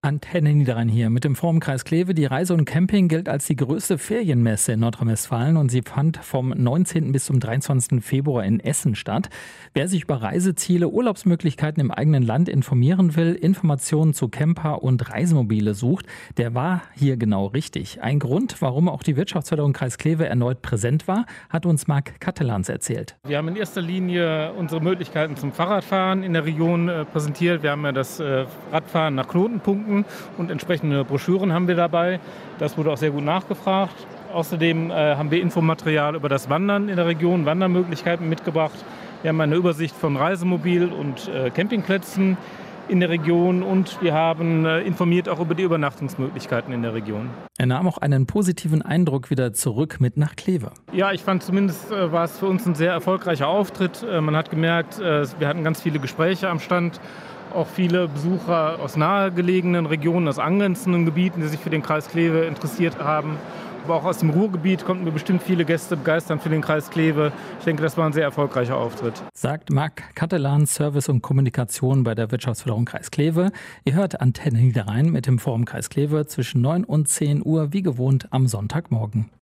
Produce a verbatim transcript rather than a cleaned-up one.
Antenne Niederrhein hier mit dem Forum Kreis Kleve. Die Reise und Camping gilt als die größte Ferienmesse in Nordrhein-Westfalen und sie fand vom neunzehnten bis zum dreiundzwanzigsten Februar in Essen statt. Wer sich über Reiseziele, Urlaubsmöglichkeiten im eigenen Land informieren will, Informationen zu Camper und Reisemobile sucht, der war hier genau richtig. Ein Grund, warum auch die Wirtschaftsförderung Kreis Kleve erneut präsent war, hat uns Marc Kattelans erzählt. Wir haben in erster Linie unsere Möglichkeiten zum Fahrradfahren in der Region äh, präsentiert. Wir haben ja das äh, Radfahren nach Knotenpunkten und entsprechende Broschüren haben wir dabei. Das wurde auch sehr gut nachgefragt. Außerdem äh, haben wir Infomaterial über das Wandern in der Region, Wandermöglichkeiten mitgebracht. Wir haben eine Übersicht von Reisemobil- und äh, Campingplätzen in der Region und wir haben äh, informiert auch über die Übernachtungsmöglichkeiten in der Region. Er nahm auch einen positiven Eindruck wieder zurück mit nach Kleve. Ja, ich fand zumindest äh, war es für uns ein sehr erfolgreicher Auftritt. Äh, man hat gemerkt, äh, wir hatten ganz viele Gespräche am Stand. Auch viele Besucher aus nahegelegenen Regionen, aus angrenzenden Gebieten, die sich für den Kreis Kleve interessiert haben. Aber auch aus dem Ruhrgebiet konnten wir bestimmt viele Gäste begeistern für den Kreis Kleve. Ich denke, das war ein sehr erfolgreicher Auftritt. Sagt Marc Kattelans, Service und Kommunikation bei der Wirtschaftsförderung Kreis Kleve. Ihr hört Antenne Niederrhein mit dem Forum Kreis Kleve zwischen neun und zehn Uhr, wie gewohnt am Sonntagmorgen.